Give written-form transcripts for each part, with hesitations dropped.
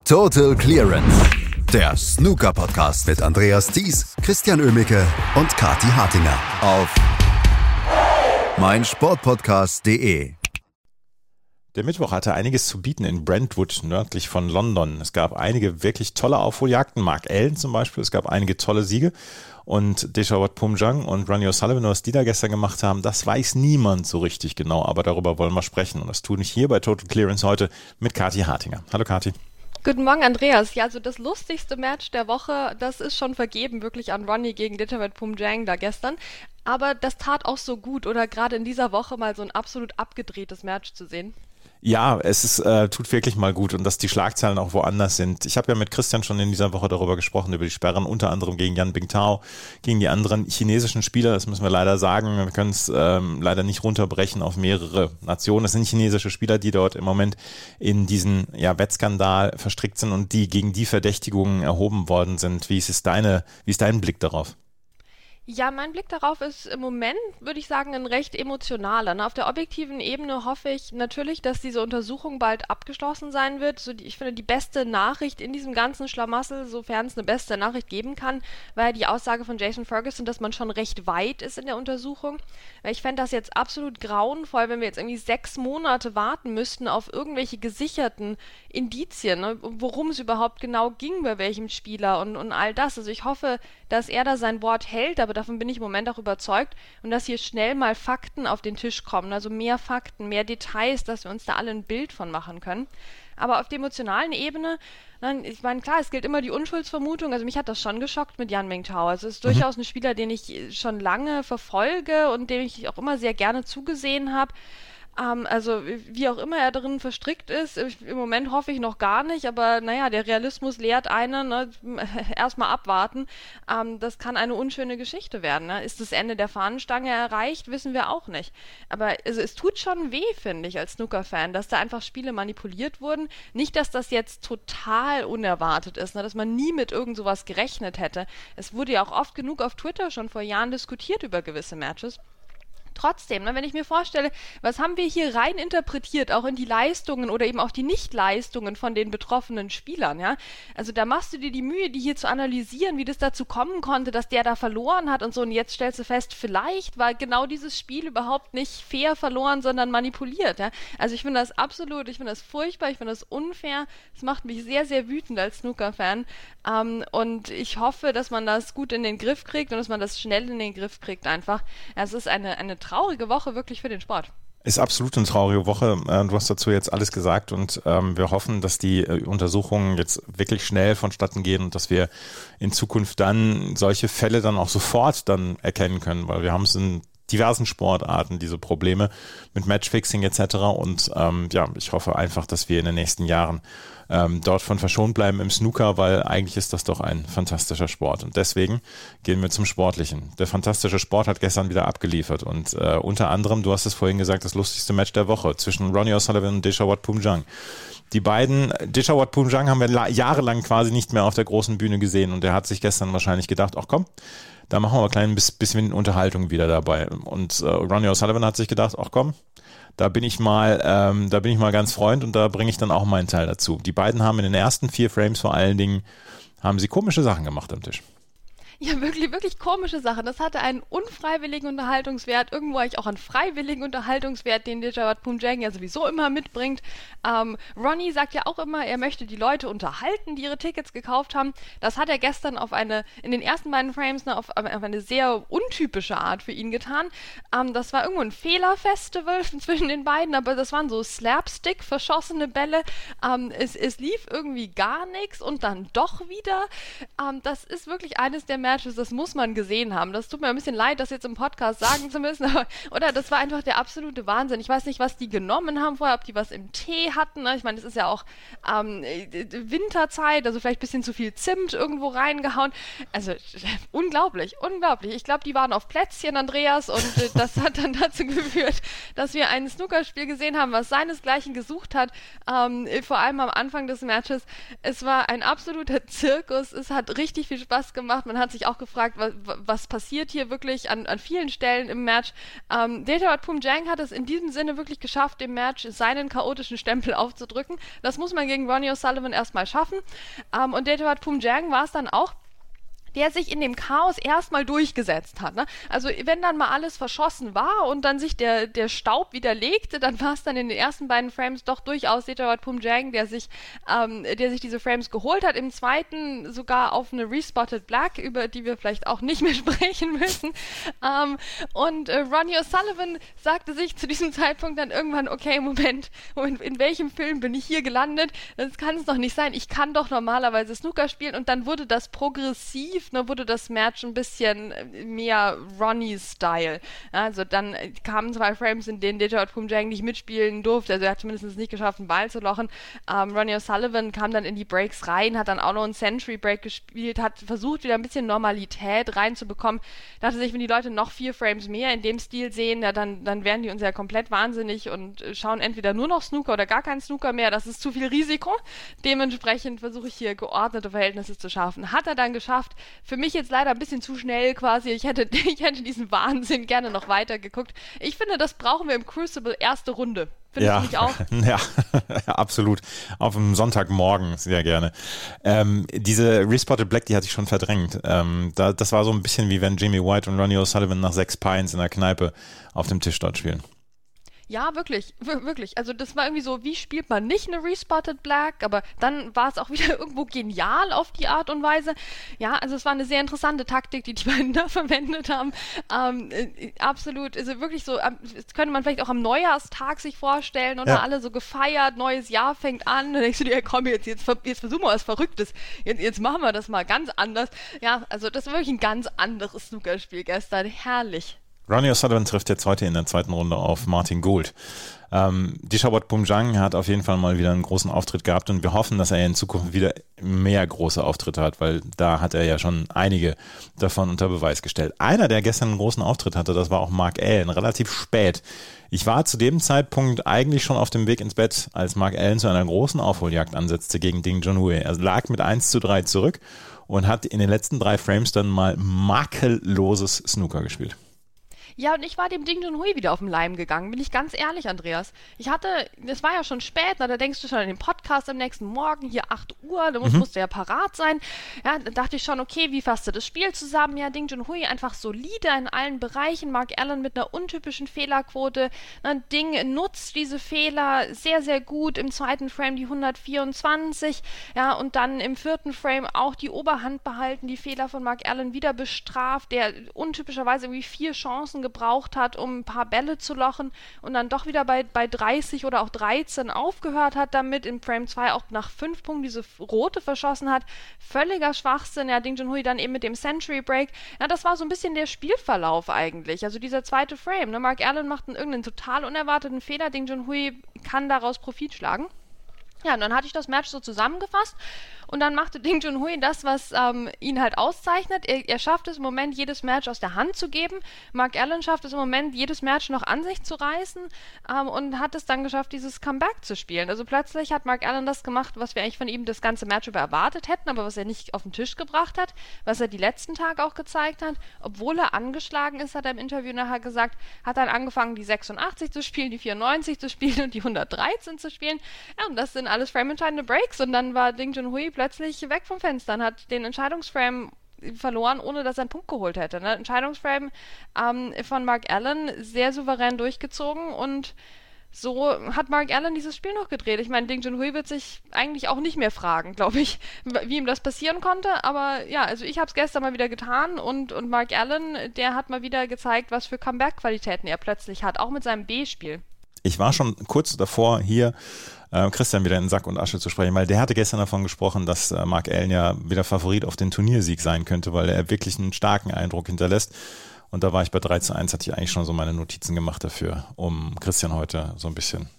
Total Clearance, der Snooker-Podcast mit Andreas Thies, Christian Oemicke und Kathi Hartinger auf meinsportpodcast.de. Der Mittwoch hatte einiges zu bieten in Brentwood, nördlich von London. Es gab einige wirklich tolle Aufholjagden, Mark Allen zum Beispiel, es gab einige tolle Siege. Und Dechawat Poomjang und Ronnie O'Sullivan, was die da gestern gemacht haben, das weiß niemand so richtig genau, aber darüber wollen wir sprechen. Und das tue ich hier bei Total Clearance heute mit Kathi Hartinger. Hallo Kathi. Guten Morgen, Andreas. Ja, also das lustigste Match der Woche, das ist schon vergeben, wirklich an Ronnie gegen Dechawat Poomjang da gestern. Aber das tat auch so gut, oder gerade in dieser Woche mal so ein absolut abgedrehtes Match zu sehen. Ja, es ist, tut wirklich mal gut und dass die Schlagzeilen auch woanders sind. Ich habe ja mit Christian schon in dieser Woche darüber gesprochen, über die Sperren, unter anderem gegen Yan Bingtao, gegen die anderen chinesischen Spieler, das müssen wir leider sagen. Wir können es leider nicht runterbrechen auf mehrere Nationen. Es sind chinesische Spieler, die dort im Moment in diesen Wettskandal verstrickt sind und die gegen die Verdächtigungen erhoben worden sind. Wie ist dein Blick darauf? Ja, mein Blick darauf ist im Moment, würde ich sagen, ein recht emotionaler. Auf der objektiven Ebene hoffe ich natürlich, dass diese Untersuchung bald abgeschlossen sein wird. Ich finde, die beste Nachricht in diesem ganzen Schlamassel, sofern es eine beste Nachricht geben kann, war ja die Aussage von Jason Ferguson, dass man schon recht weit ist in der Untersuchung. Ich fände das jetzt absolut grauenvoll, wenn wir jetzt irgendwie 6 Monate warten müssten auf irgendwelche gesicherten Indizien, ne, worum es überhaupt genau ging, bei welchem Spieler und all das. Also ich hoffe, dass er da sein Wort hält, aber davon bin ich im Moment auch überzeugt und dass hier schnell mal Fakten auf den Tisch kommen, also mehr Fakten, mehr Details, dass wir uns da alle ein Bild von machen können. Aber auf der emotionalen Ebene, ich meine, klar, es gilt immer die Unschuldsvermutung, also mich hat das schon geschockt mit Yan Bingtao. Also es ist durchaus ein Spieler, den ich schon lange verfolge und dem ich auch immer sehr gerne zugesehen habe. Also wie auch immer er darin verstrickt ist, im Moment hoffe ich noch gar nicht, aber naja, der Realismus lehrt einen, ne, erstmal abwarten. Das kann eine unschöne Geschichte werden. Ne? Ist das Ende der Fahnenstange erreicht, wissen wir auch nicht. Aber also, es tut schon weh, finde ich, als Snooker-Fan, dass da einfach Spiele manipuliert wurden. Nicht, dass das jetzt total unerwartet ist, ne, dass man nie mit irgend sowas gerechnet hätte. Es wurde ja auch oft genug auf Twitter schon vor Jahren diskutiert über gewisse Matches. Trotzdem, ne, wenn ich mir vorstelle, was haben wir hier rein interpretiert, auch in die Leistungen oder eben auch die Nichtleistungen von den betroffenen Spielern, ja? Also da machst du dir die Mühe, die hier zu analysieren, wie das dazu kommen konnte, dass der da verloren hat und so, und jetzt stellst du fest, vielleicht war genau dieses Spiel überhaupt nicht fair verloren, sondern manipuliert, ja? Also ich finde das furchtbar, ich finde das unfair, es macht mich sehr, sehr wütend als Snooker-Fan, und ich hoffe, dass man das gut in den Griff kriegt und dass man das schnell in den Griff kriegt einfach. Es ist eine traurige Woche wirklich für den Sport. Ist absolut eine traurige Woche. Du hast dazu jetzt alles gesagt und wir hoffen, dass die Untersuchungen jetzt wirklich schnell vonstatten gehen und dass wir in Zukunft dann solche Fälle dann auch sofort dann erkennen können, weil wir haben es in diversen Sportarten, diese Probleme mit Matchfixing etc. Und ich hoffe einfach, dass wir in den nächsten Jahren dort von verschont bleiben im Snooker, weil eigentlich ist das doch ein fantastischer Sport. Und deswegen gehen wir zum Sportlichen. Der fantastische Sport hat gestern wieder abgeliefert und unter anderem, du hast es vorhin gesagt, das lustigste Match der Woche zwischen Ronnie O'Sullivan und Dechawat Poomjang. Die beiden, Dechawat Poomjang haben wir jahrelang quasi nicht mehr auf der großen Bühne gesehen und er hat sich gestern wahrscheinlich gedacht, ach komm, da machen wir ein klein bisschen Unterhaltung wieder dabei. Und Ronnie O'Sullivan hat sich gedacht, ach komm, da bin ich mal ganz Freund und da bringe ich dann auch meinen Teil dazu. Die beiden haben in den ersten 4 Frames vor allen Dingen, haben sie komische Sachen gemacht am Tisch. Ja, wirklich, wirklich komische Sachen. Das hatte einen unfreiwilligen Unterhaltungswert, irgendwo eigentlich auch einen freiwilligen Unterhaltungswert, den Dechawat Poomjang ja sowieso immer mitbringt. Ronnie sagt ja auch immer, er möchte die Leute unterhalten, die ihre Tickets gekauft haben. Das hat er gestern in den ersten beiden Frames auf eine sehr untypische Art für ihn getan. Das war irgendwo ein Fehlerfestival zwischen den beiden, aber das waren so Slapstick, verschossene Bälle. Es lief irgendwie gar nichts und dann doch wieder. Das ist wirklich eines der Matches, das muss man gesehen haben. Das tut mir ein bisschen leid, das jetzt im Podcast sagen zu müssen, aber, oder das war einfach der absolute Wahnsinn. Ich weiß nicht, was die genommen haben vorher, ob die was im Tee hatten. Ne? Ich meine, es ist ja auch Winterzeit, also vielleicht ein bisschen zu viel Zimt irgendwo reingehauen. Also unglaublich, unglaublich. Ich glaube, die waren auf Plätzchen, Andreas, und das hat dann dazu geführt, dass wir ein Snookerspiel gesehen haben, was seinesgleichen gesucht hat, vor allem am Anfang des Matches. Es war ein absoluter Zirkus, es hat richtig viel Spaß gemacht, man hat sich sich auch gefragt, was passiert hier wirklich an vielen Stellen im Match. Databat Pumjang hat es in diesem Sinne wirklich geschafft, dem Match seinen chaotischen Stempel aufzudrücken. Das muss man gegen Ronnie O'Sullivan erstmal schaffen. Und Databat Pumjang war es dann auch, der sich in dem Chaos erstmal durchgesetzt hat. Ne? Also wenn dann mal alles verschossen war und dann sich der Staub wieder legte, dann war es dann in den ersten beiden Frames doch durchaus Databat Pumjang, der sich diese Frames geholt hat. Im zweiten sogar auf eine Respotted Black, über die wir vielleicht auch nicht mehr sprechen müssen. Und Ronnie O'Sullivan sagte sich zu diesem Zeitpunkt dann irgendwann, okay, Moment, in welchem Film bin ich hier gelandet? Das kann es doch nicht sein. Ich kann doch normalerweise Snooker spielen. Und dann wurde das progressiv, wurde das Match ein bisschen mehr Ronnie-Style. Also dann kamen 2 Frames, in denen Databat Pumjang nicht mitspielen durfte. Also er hat zumindest nicht geschafft, einen Ball zu lochen. Ronnie O'Sullivan kam dann in die Breaks rein, hat dann auch noch einen Century-Break gespielt, hat versucht, wieder ein bisschen Normalität reinzubekommen. Dachte sich, wenn die Leute noch 4 Frames mehr in dem Stil sehen, ja, dann werden die uns ja komplett wahnsinnig und schauen entweder nur noch Snooker oder gar keinen Snooker mehr. Das ist zu viel Risiko. Dementsprechend versuche ich hier geordnete Verhältnisse zu schaffen. Hat er dann geschafft. Für mich jetzt leider ein bisschen zu schnell quasi. Ich hätte diesen Wahnsinn gerne noch weiter geguckt. Ich finde, das brauchen wir im Crucible erste Runde. Findest du nicht auch? Ja, absolut. Auf dem Sonntagmorgen sehr gerne. Diese Respotted Black, die hatte ich schon verdrängt. Das war so ein bisschen wie wenn Jamie White und Ronnie O'Sullivan nach 6 Pints in der Kneipe auf dem Tisch dort spielen. Ja, wirklich. Also das war irgendwie so, wie spielt man nicht eine Respotted Black, aber dann war es auch wieder irgendwo genial auf die Art und Weise. Ja, also es war eine sehr interessante Taktik, die beiden da verwendet haben. Absolut, also wirklich so, das könnte man vielleicht auch am Neujahrstag sich vorstellen oder alle so gefeiert, neues Jahr fängt an, dann denkst du dir, komm, jetzt versuchen wir was Verrücktes, jetzt machen wir das mal ganz anders. Ja, also das war wirklich ein ganz anderes Snookerspiel gestern, herrlich. Ronnie O'Sullivan trifft jetzt heute in der zweiten Runde auf Martin Gould. Databat Pumjang hat auf jeden Fall mal wieder einen großen Auftritt gehabt und wir hoffen, dass er in Zukunft wieder mehr große Auftritte hat, weil da hat er ja schon einige davon unter Beweis gestellt. Einer, der gestern einen großen Auftritt hatte, das war auch Mark Allen, relativ spät. Ich war zu dem Zeitpunkt eigentlich schon auf dem Weg ins Bett, als Mark Allen zu einer großen Aufholjagd ansetzte gegen Ding Junhui. Er lag mit 1:3 zurück und hat in den letzten 3 Frames dann mal makelloses Snooker gespielt. Ja, und ich war dem Ding Junhui wieder auf den Leim gegangen, bin ich ganz ehrlich, Andreas. Das war ja schon spät, da denkst du schon an den Podcast am nächsten Morgen, hier 8 Uhr, da musst du ja parat sein. Ja, da dachte ich schon, okay, wie fasst du das Spiel zusammen? Ja, Ding Junhui einfach solide in allen Bereichen, Mark Allen mit einer untypischen Fehlerquote. Ding nutzt diese Fehler sehr, sehr gut, im zweiten Frame die 124, ja, und dann im 4. Frame auch die Oberhand behalten, die Fehler von Mark Allen wieder bestraft, der untypischerweise irgendwie 4 Chancen gebraucht hat, um ein paar Bälle zu lochen und dann doch wieder bei 30 oder auch 13 aufgehört hat damit, im Frame 2 auch nach 5 Punkten diese rote verschossen hat. Völliger Schwachsinn, ja, Ding Junhui dann eben mit dem Century Break. Ja, das war so ein bisschen der Spielverlauf eigentlich, also dieser zweite Frame. Ne? Mark Allen macht irgendeinen total unerwarteten Fehler, Ding Junhui kann daraus Profit schlagen. Ja, und dann hatte ich das Match so zusammengefasst und dann machte Ding Junhui das, was ihn halt auszeichnet. Er schafft es im Moment, jedes Match aus der Hand zu geben. Mark Allen schafft es im Moment, jedes Match noch an sich zu reißen und hat es dann geschafft, dieses Comeback zu spielen. Also plötzlich hat Mark Allen das gemacht, was wir eigentlich von ihm das ganze Match über erwartet hätten, aber was er nicht auf den Tisch gebracht hat, was er die letzten Tage auch gezeigt hat. Obwohl er angeschlagen ist, hat er im Interview nachher gesagt, hat dann angefangen, die 86 zu spielen, die 94 zu spielen und die 113 zu spielen. Ja, und das sind alles frame-entscheidende Breaks und dann war Ding Junhui plötzlich weg vom Fenster und hat den Entscheidungsframe verloren, ohne dass er einen Punkt geholt hätte. Ne? Entscheidungsframe von Mark Allen sehr souverän durchgezogen und so hat Mark Allen dieses Spiel noch gedreht. Ich meine, Ding Junhui wird sich eigentlich auch nicht mehr fragen, glaube ich, wie ihm das passieren konnte. Aber ja, also ich habe es gestern mal wieder getan und Mark Allen, der hat mal wieder gezeigt, was für Comeback-Qualitäten er plötzlich hat, auch mit seinem B-Spiel. Ich war schon kurz davor, hier Christian wieder in Sack und Asche zu sprechen, weil der hatte gestern davon gesprochen, dass Mark Allen ja wieder Favorit auf den Turniersieg sein könnte, weil er wirklich einen starken Eindruck hinterlässt. Und da war ich bei 3:1, hatte ich eigentlich schon so meine Notizen gemacht dafür, um Christian heute so ein bisschen,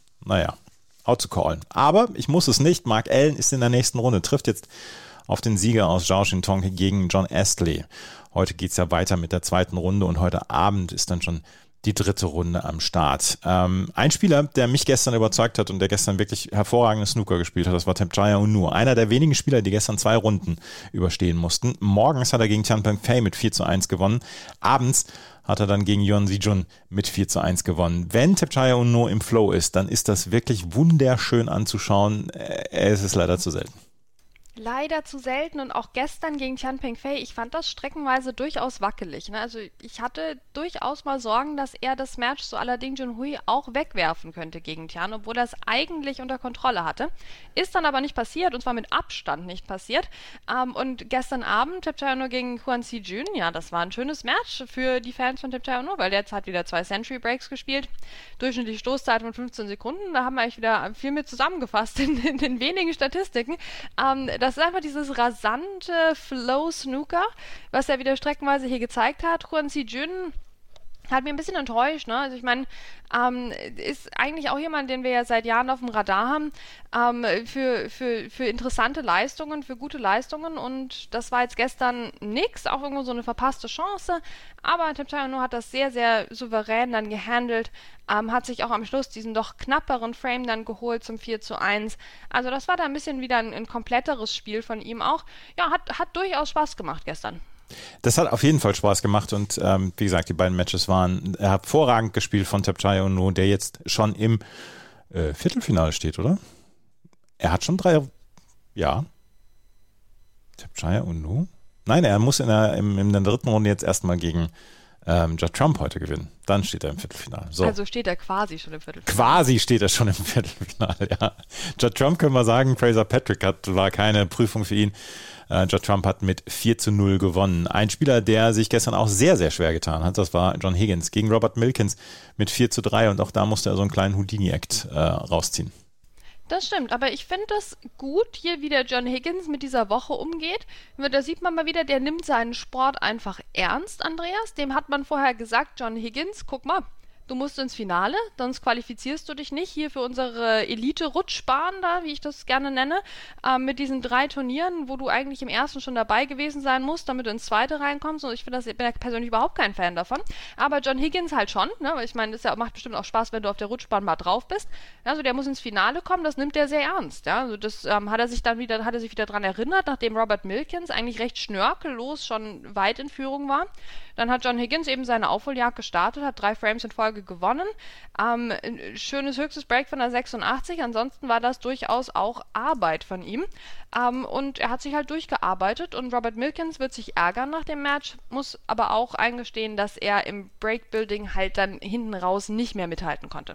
out zu callen. Aber ich muss es nicht. Mark Allen ist in der nächsten Runde, trifft jetzt auf den Sieger aus Zhao Xintong gegen John Astley. Heute geht's ja weiter mit der zweiten Runde und heute Abend ist dann schon die dritte Runde am Start. Ein Spieler, der mich gestern überzeugt hat und der gestern wirklich hervorragende Snooker gespielt hat, das war Thepchaiya Onuor. Einer der wenigen Spieler, die gestern 2 Runden überstehen mussten. Morgens hat er gegen Tian Pengfei mit 4:1 gewonnen. Abends hat er dann gegen Yeon Si-jun mit 4:1 gewonnen. Wenn Thepchaiya Onuor im Flow ist, dann ist das wirklich wunderschön anzuschauen. Es ist leider zu selten. Leider zu selten und auch gestern gegen Tian Pengfei, ich fand das streckenweise durchaus wackelig. Ne? Also ich hatte durchaus mal Sorgen, dass er das Match so à la Ding Junhui auch wegwerfen könnte gegen Tian, obwohl er es eigentlich unter Kontrolle hatte. Ist dann aber nicht passiert und zwar mit Abstand nicht passiert. Und gestern Abend Thepchaiya Onuor gegen Hwang Si-jun, ja, das war ein schönes Match für die Fans von Thepchaiya Onuor, weil der jetzt hat wieder 2 Century Breaks gespielt, durchschnittliche Stoßzeit von 15 Sekunden. Da haben wir eigentlich wieder viel mit zusammengefasst in den wenigen Statistiken. Das ist einfach dieses rasante Flow-Snooker, was er wieder streckenweise hier gezeigt hat. Hwang Si-jun hat mir ein bisschen enttäuscht, ne? Also ich meine, ist eigentlich auch jemand, den wir ja seit Jahren auf dem Radar haben, für interessante Leistungen, für gute Leistungen, und das war jetzt gestern nix, auch irgendwo so eine verpasste Chance, aber Thepchaiya Onuor hat das sehr, sehr souverän dann gehandelt, hat sich auch am Schluss diesen doch knapperen Frame dann geholt zum 4:1, also das war da ein bisschen wieder ein kompletteres Spiel von ihm auch, ja, hat durchaus Spaß gemacht gestern. Das hat auf jeden Fall Spaß gemacht und wie gesagt, die beiden Matches waren hervorragend gespielt von Thepchaiya Onuor, der jetzt schon im Viertelfinale steht, oder? Er hat schon 3, ja. Thepchaiya Onuor? Nein, er muss in der dritten Runde jetzt erstmal gegen Judd Trump heute gewinnen. Dann steht er im Viertelfinale. So. Also steht er quasi schon im Viertelfinale. Quasi steht er schon im Viertelfinale, ja. Judd Trump können wir sagen, Fraser Patrick war keine Prüfung für ihn. Judd Trump hat mit 4:0 gewonnen. Ein Spieler, der sich gestern auch sehr, sehr schwer getan hat, das war John Higgins gegen Robert Milkins mit 4:3 und auch da musste er so einen kleinen Houdini-Act rausziehen. Das stimmt, aber ich finde das gut, hier wie der John Higgins mit dieser Woche umgeht. Da sieht man mal wieder, der nimmt seinen Sport einfach ernst, Andreas. Dem hat man vorher gesagt, John Higgins, guck mal, du musst ins Finale, sonst qualifizierst du dich nicht hier für unsere Elite-Rutschbahn da, wie ich das gerne nenne, mit diesen 3 Turnieren, wo du eigentlich im ersten schon dabei gewesen sein musst, damit du ins zweite reinkommst. Und ich bin ja persönlich überhaupt kein Fan davon. Aber John Higgins halt schon, ne? Weil ich meine, das macht bestimmt auch Spaß, wenn du auf der Rutschbahn mal drauf bist. Also der muss ins Finale kommen, das nimmt er sehr ernst. Ja? Also das hat er sich wieder dran erinnert, nachdem Robert Milkins eigentlich recht schnörkellos schon weit in Führung war. Dann hat John Higgins eben seine Aufholjagd gestartet, hat 3 Frames in Folge gewonnen. Schönes höchstes Break von der 86, ansonsten war das durchaus auch Arbeit von ihm. Und er hat sich halt durchgearbeitet und Robert Milkins wird sich ärgern nach dem Match, muss aber auch eingestehen, dass er im Breakbuilding halt dann hinten raus nicht mehr mithalten konnte.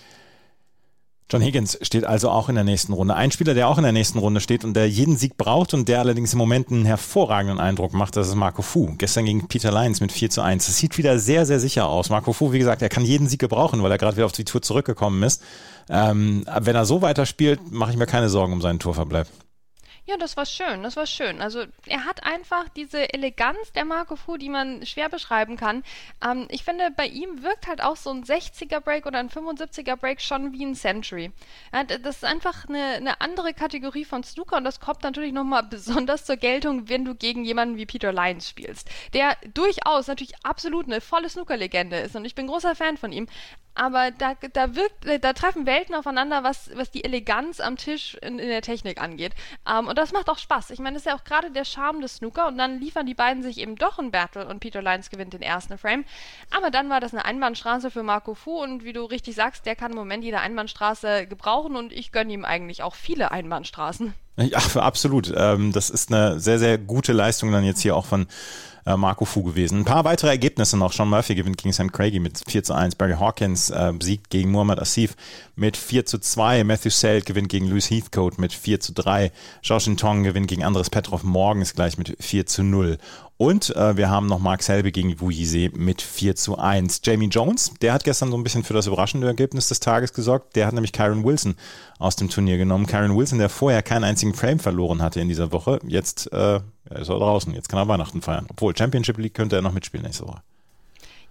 John Higgins steht also auch in der nächsten Runde. Ein Spieler, der auch in der nächsten Runde steht und der jeden Sieg braucht und der allerdings im Moment einen hervorragenden Eindruck macht, das ist Marco Fu. Gestern gegen Peter Lyons mit 4:1. Das sieht wieder sehr, sehr sicher aus. Marco Fu, wie gesagt, er kann jeden Sieg gebrauchen, weil er gerade wieder auf die Tour zurückgekommen ist. Wenn er so weiterspielt, mache ich mir keine Sorgen um seinen Tourverbleib. Ja, das war schön. Also er hat einfach diese Eleganz der Marco Fu, die man schwer beschreiben kann. Ich finde, bei ihm wirkt halt auch so ein 60er-Break oder ein 75er-Break schon wie ein Century. Das ist einfach eine andere Kategorie von Snooker und das kommt natürlich nochmal besonders zur Geltung, wenn du gegen jemanden wie Peter Lyons spielst, der durchaus natürlich absolut eine volle Snooker-Legende ist und ich bin großer Fan von ihm. Aber da treffen Welten aufeinander, was die Eleganz am Tisch in der Technik angeht. Und das macht auch Spaß. Ich meine, das ist ja auch gerade der Charme des Snooker. Und dann liefern die beiden sich eben doch ein Battle und Peter Lyons gewinnt den ersten Frame. Aber dann war das eine Einbahnstraße für Marco Fu. Und wie du richtig sagst, der kann im Moment jede Einbahnstraße gebrauchen. Und ich gönne ihm eigentlich auch viele Einbahnstraßen. Ja, absolut. Das ist eine sehr, sehr gute Leistung dann jetzt hier auch von Marco Fu gewesen. Ein paar weitere Ergebnisse noch. Sean Murphy gewinnt gegen Sam Craigie mit 4:1. Barry Hawkins siegt gegen Muhammad Asif mit 4:2. Matthew Selt gewinnt gegen Lewis Heathcote mit 4:3. Zhao Xintong gewinnt gegen Andres Petrov morgens gleich mit 4:0. Und wir haben noch Mark Selby gegen Wu Yizhe mit 4:1. Jamie Jones, der hat gestern so ein bisschen für das überraschende Ergebnis des Tages gesorgt. Der hat nämlich Kyron Wilson aus dem Turnier genommen. Kyron Wilson, der vorher keinen einzigen Frame verloren hatte in dieser Woche. Jetzt ist er draußen. Jetzt kann er Weihnachten feiern. Obwohl, Championship League könnte er noch mitspielen nächste Woche.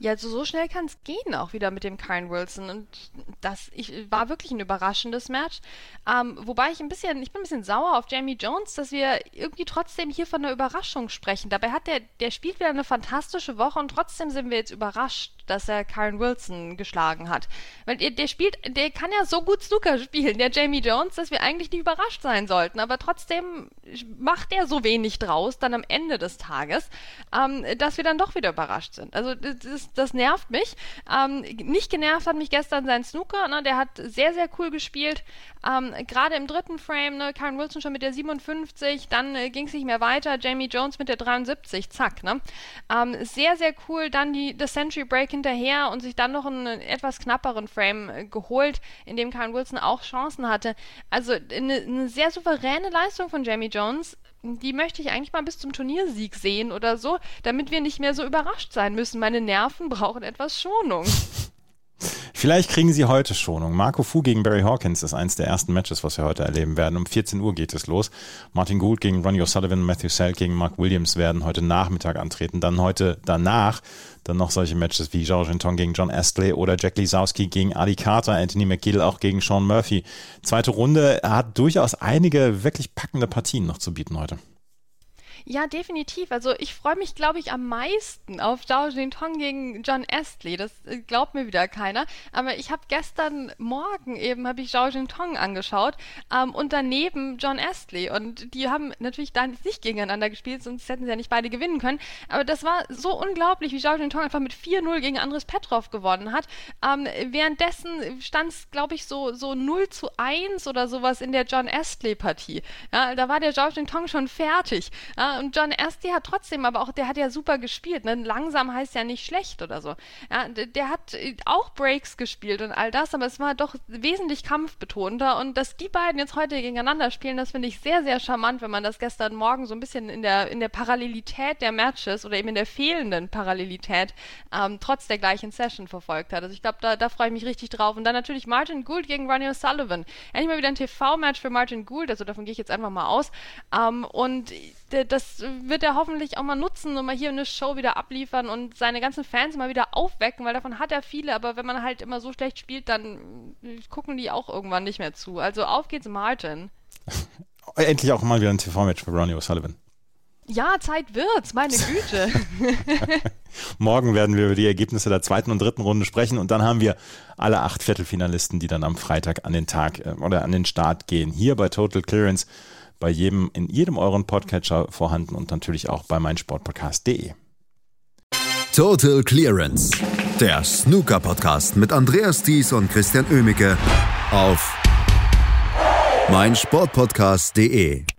Ja, also so schnell kann es gehen auch wieder mit dem Kyren Wilson. Und das war wirklich ein überraschendes Match. Wobei ich bin ein bisschen sauer auf Jamie Jones, dass wir irgendwie trotzdem hier von einer Überraschung sprechen. Dabei hat der spielt wieder eine fantastische Woche und trotzdem sind wir jetzt überrascht, dass er Kyren Wilson geschlagen hat. Weil der kann ja so gut Snooker spielen, der Jamie Jones, dass wir eigentlich nicht überrascht sein sollten. Aber trotzdem macht er so wenig draus dann am Ende des Tages, dass wir dann doch wieder überrascht sind. Also das nervt mich. Nicht genervt hat mich gestern sein Snooker. Ne? Der hat sehr, sehr cool gespielt. Gerade im dritten Frame, ne? Kyren Wilson schon mit der 57, dann ging es nicht mehr weiter. Jamie Jones mit der 73, zack. Ne? Sehr, sehr cool. Dann das Century Break hinterher und sich dann noch einen etwas knapperen Frame geholt, in dem Kyren Wilson auch Chancen hatte. Also eine sehr souveräne Leistung von Jamie Jones. Die möchte ich eigentlich mal bis zum Turniersieg sehen oder so, damit wir nicht mehr so überrascht sein müssen. Meine Nerven brauchen etwas Schonung. Vielleicht kriegen sie heute Schonung. Marco Fu gegen Barry Hawkins ist eins der ersten Matches, was wir heute erleben werden. Um 14 Uhr geht es los. Martin Gould gegen Ronnie O'Sullivan, Matthew Selk gegen Mark Williams werden heute Nachmittag antreten. Dann heute danach dann noch solche Matches wie Zhao Jintong gegen John Astley oder Jack Lisowski gegen Ali Carter, Anthony McGill auch gegen Sean Murphy. Zweite Runde hat durchaus einige wirklich packende Partien noch zu bieten heute. Ja, definitiv. Also ich freue mich, glaube ich, am meisten auf Zhao Jintong gegen John Astley. Das glaubt mir wieder keiner. Aber ich habe gestern Morgen habe ich Zhao Jintong angeschaut und daneben John Astley. Und die haben natürlich da nicht gegeneinander gespielt, sonst hätten sie ja nicht beide gewinnen können. Aber das war so unglaublich, wie Zhao Jintong einfach mit 4-0 gegen Andres Petrov gewonnen hat. Währenddessen stand es, glaube ich, so 0-1 oder sowas in der John Astley-Partie. Ja, da war der Zhao Jintong schon fertig. Ja, und John Astley hat trotzdem, aber auch der hat ja super gespielt. Ne? Langsam heißt ja nicht schlecht oder so. Ja, der hat auch Breaks gespielt und all das, aber es war doch wesentlich kampfbetonter. Und dass die beiden jetzt heute gegeneinander spielen, das finde ich sehr, sehr charmant, wenn man das gestern Morgen so ein bisschen in der Parallelität der Matches oder eben in der fehlenden Parallelität trotz der gleichen Session verfolgt hat. Also ich glaube, da freue ich mich richtig drauf. Und dann natürlich Martin Gould gegen Ronnie O'Sullivan. Endlich mal wieder ein TV-Match für Martin Gould, also davon gehe ich jetzt einfach mal aus. Und das wird er hoffentlich auch mal nutzen und mal hier eine Show wieder abliefern und seine ganzen Fans mal wieder aufwecken, weil davon hat er viele, aber wenn man halt immer so schlecht spielt, dann gucken die auch irgendwann nicht mehr zu. Also auf geht's, Martin. Endlich auch mal wieder ein TV-Match für Ronnie O'Sullivan. Ja, Zeit wird's, meine Güte. Morgen werden wir über die Ergebnisse der zweiten und dritten Runde sprechen und dann haben wir alle 8 Viertelfinalisten, die dann am Freitag an den Tag oder an den Start gehen. Hier bei Total Clearance. In jedem euren Podcatcher vorhanden und natürlich auch bei meinsportpodcast.de. Total Clearance, der Snooker-Podcast mit Andreas Thies und Christian Oemicke auf meinsportpodcast.de.